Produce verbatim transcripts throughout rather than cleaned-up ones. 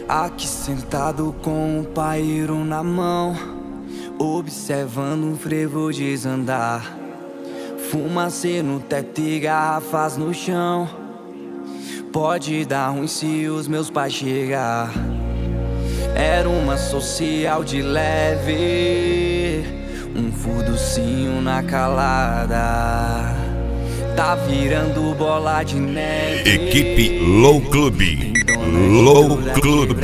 Aqui sentado com o paeiro na mão, observando o frevo desandar. Fumacê no teto e garrafas no chão. Pode dar ruim se os meus pais chegar. Era uma social de leve, um fuducinho na calada. Tá virando bola de neve. Equipe Low Club. Low Club.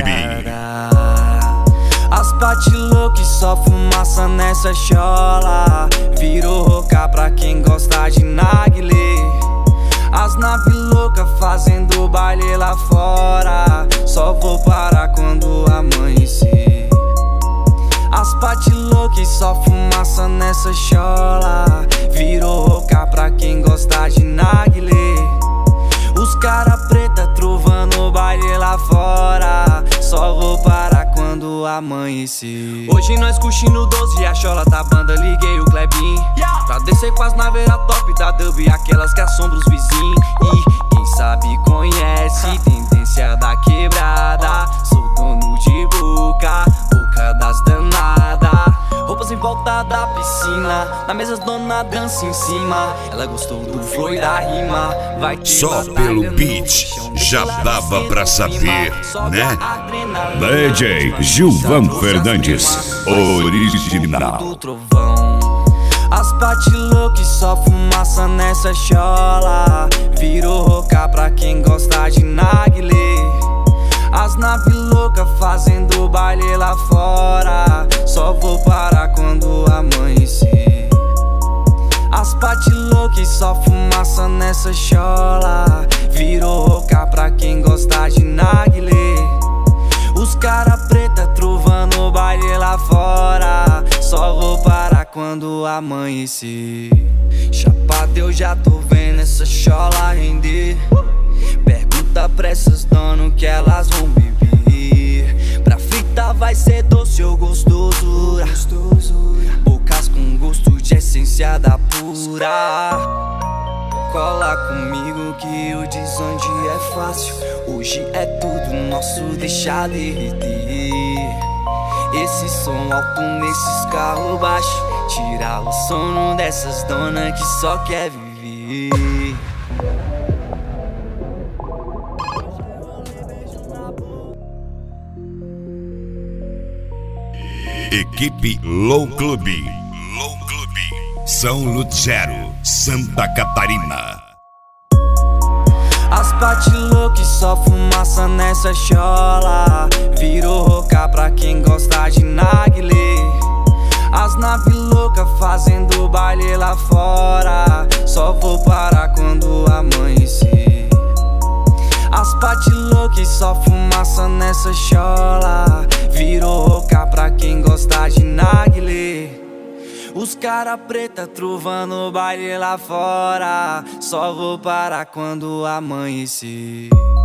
As pati loucas só fumaça nessa chola. Virou roca pra quem gosta de narguilé. As naves loucas fazendo baile lá fora. Só vou parar quando amanhecer. As pati loucas só fumaça nessa chola. Virou roca pra quem gosta de narguilé. Os cara preta trovando baile lá fora. Só vou parar quando amanhecer. Hoje nós curtindo doze, a chola tá banda, liguei o Klebin pra descer com as naveiras top da dub, aquelas que assombram os vizinhos. E quem sabe conhece, tendência da quebrada. Sou dono de boca, boca das danadas. Roupas em volta da piscina, na mesa dona dança em cima. Ela gostou do flow e da rima. Vai ter só pelo beat já dava pra saber, né? D J Gilvan Fernandes, original. As pati loucas só fumaça nessa chola. Virou roca pra quem gosta de narguilé. As naves loucas fazendo baile lá fora. Só vou parar quando amanhecer. As pati loucas só fumaça nessa chola. Virou roca pra quem gosta de narguilé. Os cara preta trovando baile lá fora. Só vou parar quando amanhecer. Chapado eu já tô vendo essa chola render. Pergunta pra essas donas que elas vão beber. Pra fritar vai ser doce ou gostosura. Bocas com gosto de essência da pura. Cola comigo que o desonde é fácil. Hoje é tudo nosso, deixa derreter. Esse som alto nesses carros baixos. Tirar o sono dessas donas que só quer viver. Equipe Low Club. Low Club. São Luzero, Santa Catarina. As pati loucas só fumaça nessa chola. Virou roca pra quem gosta de narguilé. As naves loucas fazendo baile lá fora. Só vou parar quando amanhecer. As pati loucas só fumaça nessa chola. Virou roca pra quem gosta de narguilé. Os cara preta trovando baile lá fora. Só vou parar quando amanhecer.